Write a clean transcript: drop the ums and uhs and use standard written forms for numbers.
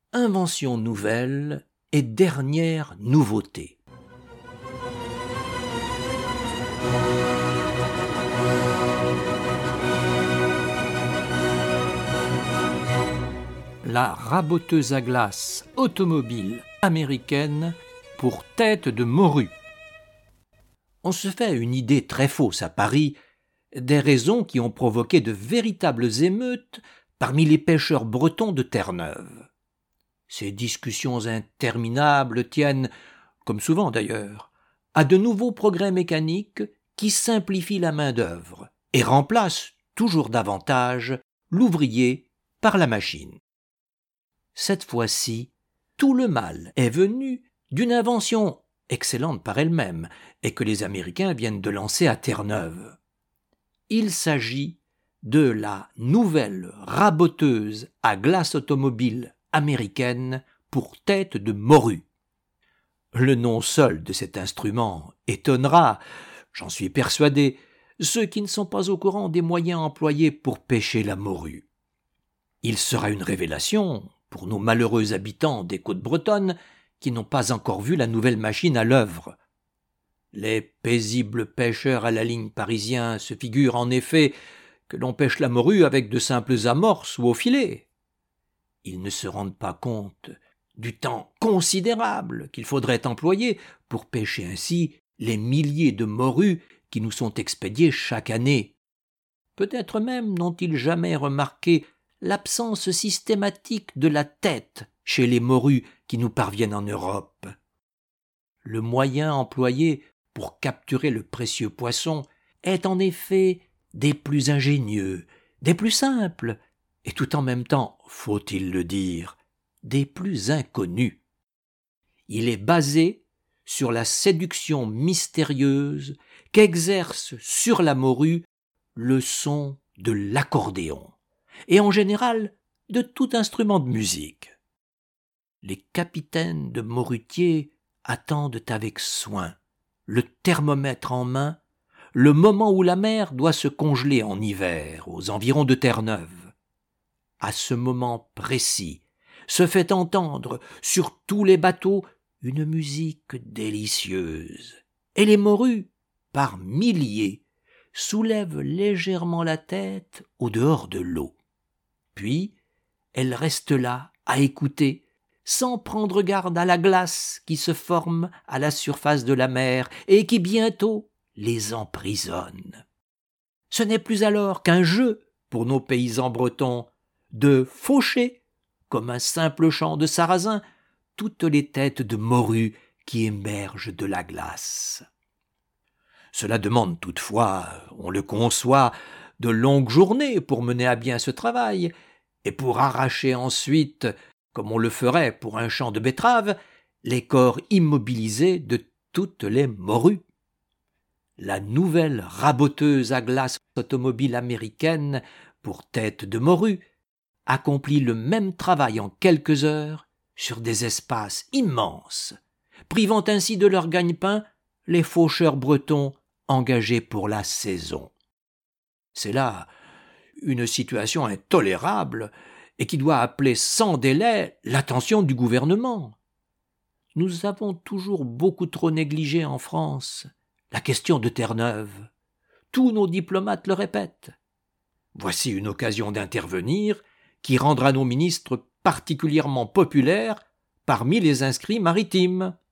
invention nouvelle et dernière nouveauté. La raboteuse à glace automobile américaine pour tête de morue. On se fait une idée très fausse à Paris des raisons qui ont provoqué de véritables émeutes parmi les pêcheurs bretons de Terre-Neuve. Ces discussions interminables tiennent, comme souvent d'ailleurs, à de nouveaux progrès mécaniques qui simplifient la main-d'œuvre et remplacent toujours davantage l'ouvrier par la machine. Cette fois-ci, tout le mal est venu d'une invention excellente par elle-même et que les Américains viennent de lancer à Terre-Neuve. Il s'agit de la nouvelle raboteuse à glace automobile américaine pour tête de morue. Le nom seul de cet instrument étonnera, j'en suis persuadé, ceux qui ne sont pas au courant des moyens employés pour pêcher la morue. Il sera une révélation pour nos malheureux habitants des côtes bretonnes qui n'ont pas encore vu la nouvelle machine à l'œuvre. Les paisibles pêcheurs à la ligne parisien se figurent en effet que l'on pêche la morue avec de simples amorces ou au filet. Ils ne se rendent pas compte du temps considérable qu'il faudrait employer pour pêcher ainsi les milliers de morues qui nous sont expédiées chaque année. Peut-être même n'ont-ils jamais remarqué l'absence systématique de la tête chez les morues qui nous parviennent en Europe. Le moyen employé pour capturer le précieux poisson est en effet des plus ingénieux, des plus simples, et tout en même temps, faut-il le dire, des plus inconnus. Il est basé sur la séduction mystérieuse qu'exerce sur la morue le son de l'accordéon, et en général de tout instrument de musique. Les capitaines de morutiers attendent avec soin, le thermomètre en main, le moment où la mer doit se congeler en hiver aux environs de Terre-Neuve. À ce moment précis se fait entendre sur tous les bateaux une musique délicieuse, et les morues, par milliers, soulèvent légèrement la tête au dehors de l'eau. Puis elles restent là à écouter, sans prendre garde à la glace qui se forme à la surface de la mer et qui bientôt les emprisonne. Ce n'est plus alors qu'un jeu pour nos paysans bretons de faucher, comme un simple chant de sarrasin, toutes les têtes de morues qui émergent de la glace. Cela demande toutefois, on le conçoit, de longues journées pour mener à bien ce travail, et pour arracher ensuite, comme on le ferait pour un champ de betteraves, les corps immobilisés de toutes les morues. La nouvelle raboteuse à glace automobile américaine pour tête de morue accomplit le même travail en quelques heures sur des espaces immenses, privant ainsi de leur gagne-pain les faucheurs bretons engagés pour la saison. C'est là une situation intolérable et qui doit appeler sans délai l'attention du gouvernement. Nous avons toujours beaucoup trop négligé en France la question de Terre-Neuve. Tous nos diplomates le répètent. Voici une occasion d'intervenir qui rendra nos ministres particulièrement populaires parmi les inscrits maritimes.